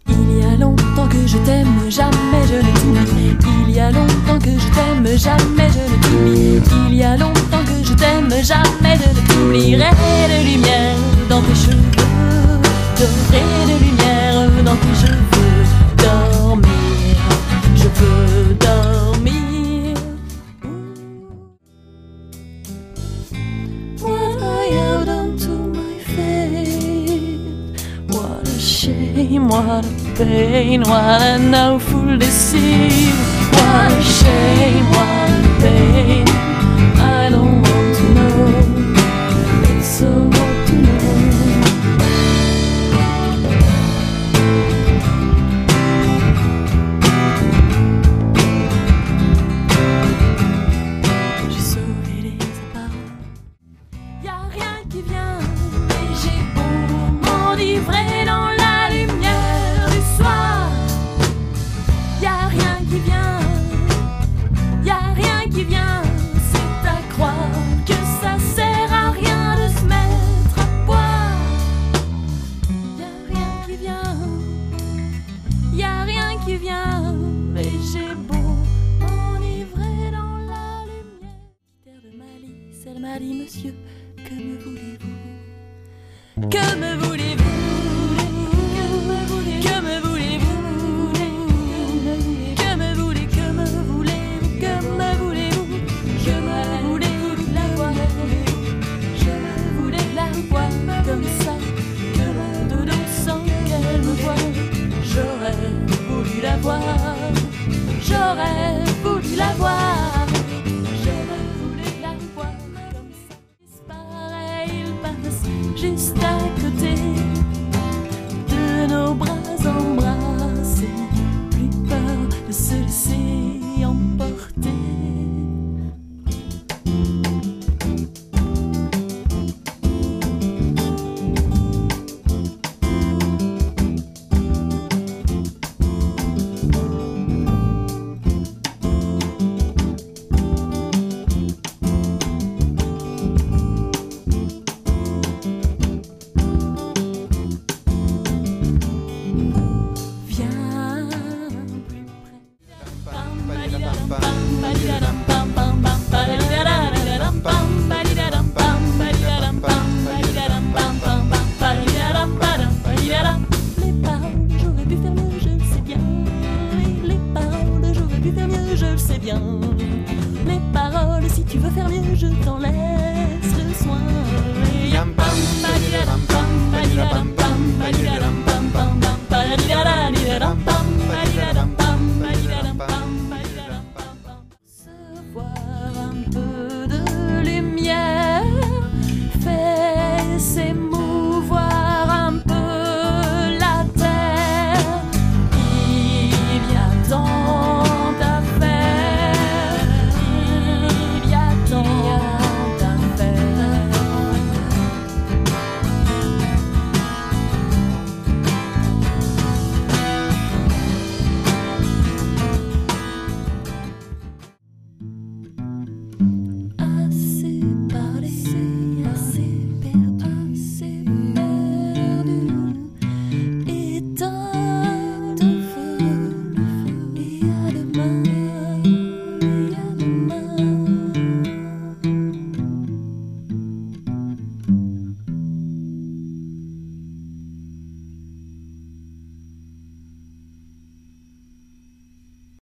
Il y a longtemps que je t'aime, jamais je ne t'oublie. Il y a longtemps que je t'aime, jamais je ne t'oublie. Il y a longtemps que je t'aime, jamais je ne t'oublierai. De lumière dans tes cheveux, dorée de lumière dans tes cheveux. Dormir, je veux dormir. What I have done to my fate, what a shame, what a pain, what an awful deceit. What a shame, what a pain, I don't